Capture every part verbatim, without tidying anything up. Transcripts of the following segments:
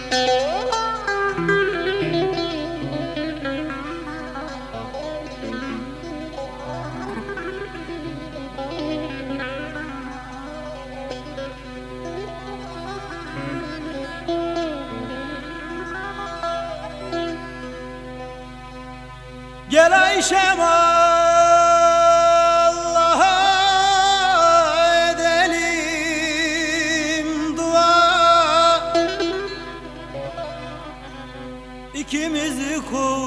Gel Ayşem Allah'a edelim dua, İkimizi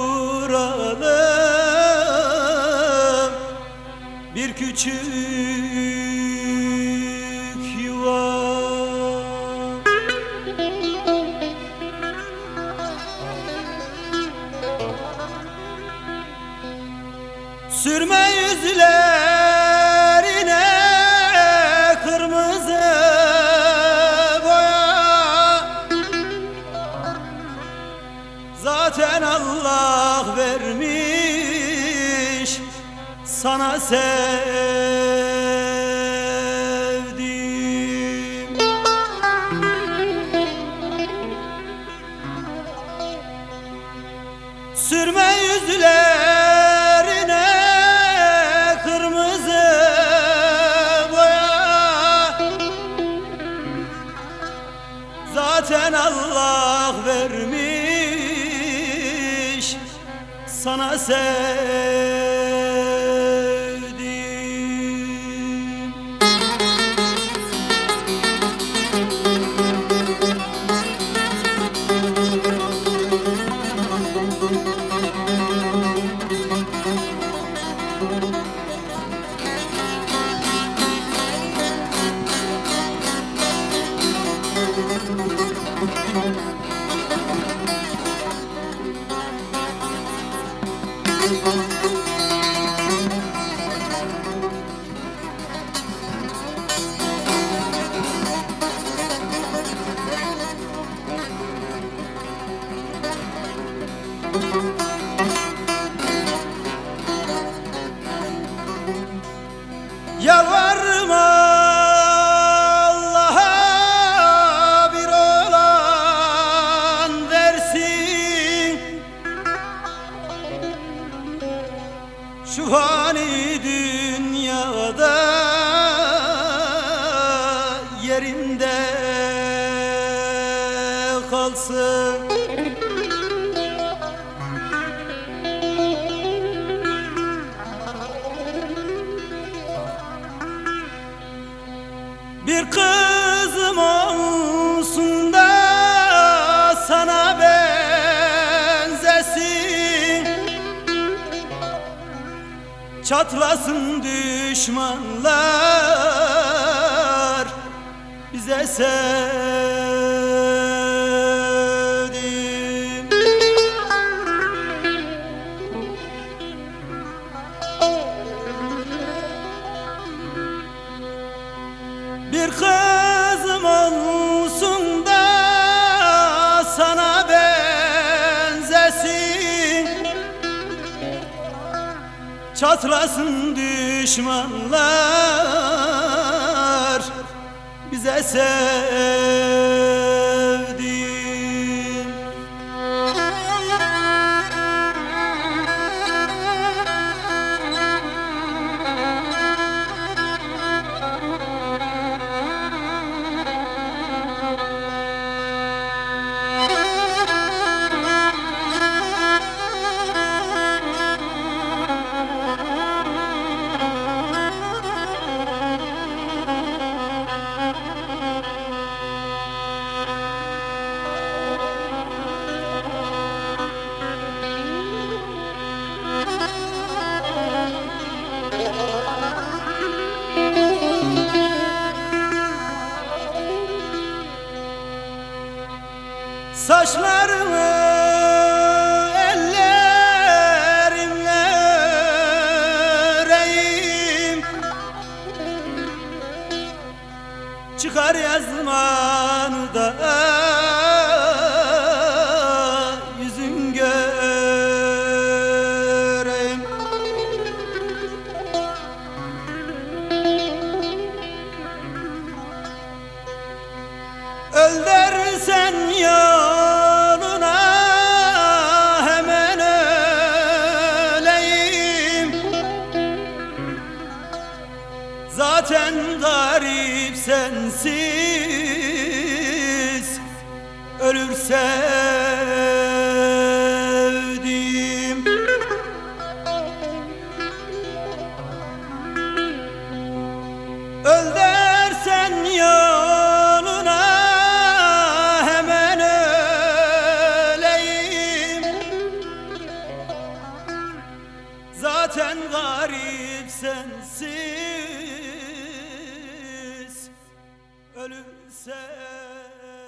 kuralım bir küçük yuva. Sürme yüzlerine kırmızı boya, zaten Allah vermiş sana sevdiğim. Sürme yüzlerine kırmızı boya, zaten Allah vermiş sana sevdiğim. Yalvarma Allah'a bir oğlan versin, şu fani dünyada yerinde kalsın. Bir kızım olsun da sana benzesin, çatlasın düşmanlar bize sevdim. Bir kızım olsun da sana benzesin, çatlasın düşmanlar bize sevdim. Saçlarımı ellerimle öreyim, çıkar yazmanı da yüzün göreyim. Öl dersen ya ölür sevdiğim. Öl dersen yanına hemen öleyim. Zaten garip sensiz ölüm sevdiğim.